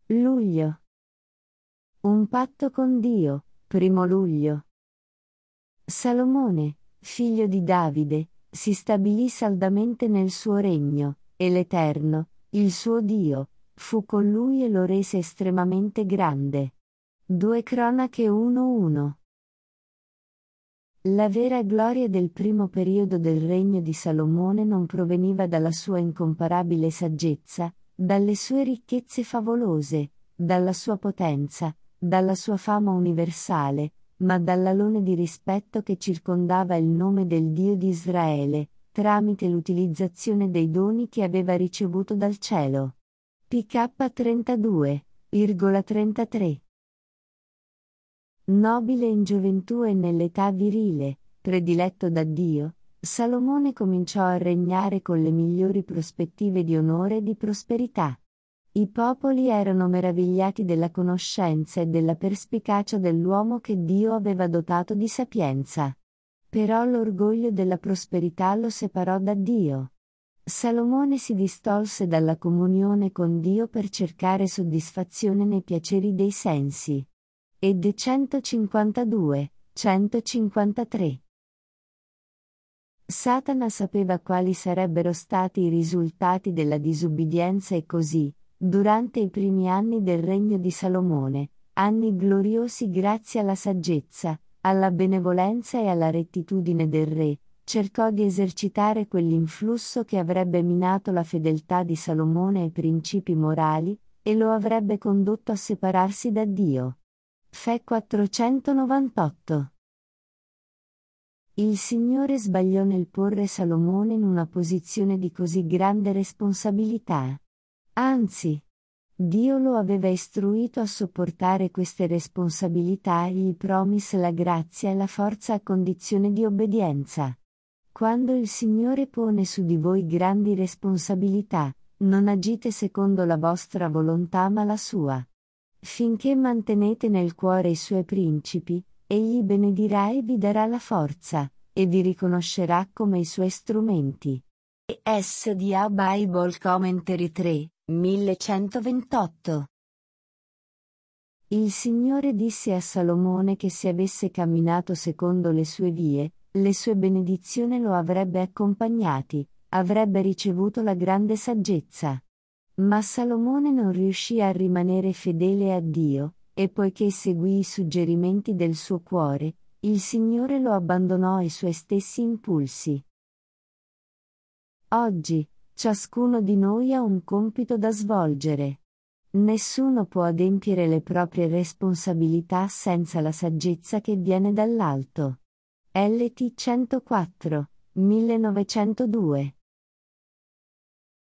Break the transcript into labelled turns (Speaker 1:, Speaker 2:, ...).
Speaker 1: Luglio. Un patto con Dio, 1° luglio. Salomone, figlio di Davide, si stabilì saldamente nel suo regno, e l'Eterno, il suo Dio, fu con lui e lo rese estremamente grande. 2 Cronache 1:1. La vera gloria del primo periodo del regno di Salomone non proveniva dalla sua incomparabile saggezza, dalle sue ricchezze favolose, dalla sua potenza, dalla sua fama universale, ma dall'alone di rispetto che circondava il nome del Dio di Israele, tramite l'utilizzazione dei doni che aveva ricevuto dal cielo. PK 32,33. Nobile in gioventù e nell'età virile, prediletto da Dio, Salomone cominciò a regnare con le migliori prospettive di onore e di prosperità. I popoli erano meravigliati della conoscenza e della perspicacia dell'uomo che Dio aveva dotato di sapienza. Però l'orgoglio della prosperità lo separò da Dio. Salomone si distolse dalla comunione con Dio per cercare soddisfazione nei piaceri dei sensi. Ed 152, 153. Satana sapeva quali sarebbero stati i risultati della disubbidienza e così, durante i primi anni del regno di Salomone, anni gloriosi grazie alla saggezza, alla benevolenza e alla rettitudine del re, cercò di esercitare quell'influsso che avrebbe minato la fedeltà di Salomone ai principi morali, e lo avrebbe condotto a separarsi da Dio. Fe 498. Il Signore sbagliò nel porre Salomone in una posizione di così grande responsabilità. Anzi, Dio lo aveva istruito a sopportare queste responsabilità e gli promise la grazia e la forza a condizione di obbedienza. Quando il Signore pone su di voi grandi responsabilità, non agite secondo la vostra volontà ma la sua. Finché mantenete nel cuore i suoi principi, egli benedirà e vi darà la forza, e vi riconoscerà come i suoi strumenti. SDA Bible Commentary 3, 1128. Il Signore disse a Salomone che se avesse camminato secondo le sue vie, le sue benedizioni lo avrebbe accompagnati, avrebbe ricevuto la grande saggezza. Ma Salomone non riuscì a rimanere fedele a Dio, e poiché seguì i suggerimenti del suo cuore, il Signore lo abbandonò ai suoi stessi impulsi. Oggi, ciascuno di noi ha un compito da svolgere. Nessuno può adempiere le proprie responsabilità senza la saggezza che viene dall'alto. LT 104, 1902